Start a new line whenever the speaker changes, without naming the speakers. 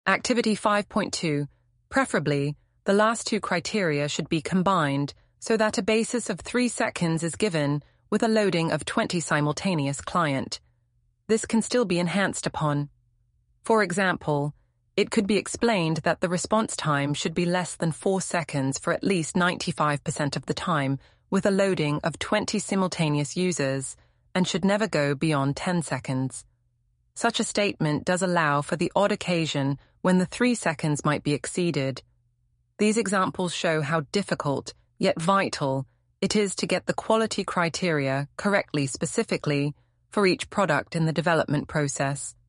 Activity 5.2. Preferably, the last two criteria should be combined so that a basis of 3 seconds is given with a loading of 20 simultaneous client. This can still be enhanced upon. For example, it could be explained that the response time should be less than 4 seconds for at least 95% of the time with a loading of 20 simultaneous users and should never go beyond 10 seconds. Such a statement does allow for the odd occasion when the 3 seconds might be exceeded. These examples show how difficult, yet vital, it is to get the quality criteria correctly specifically for each product in the development process.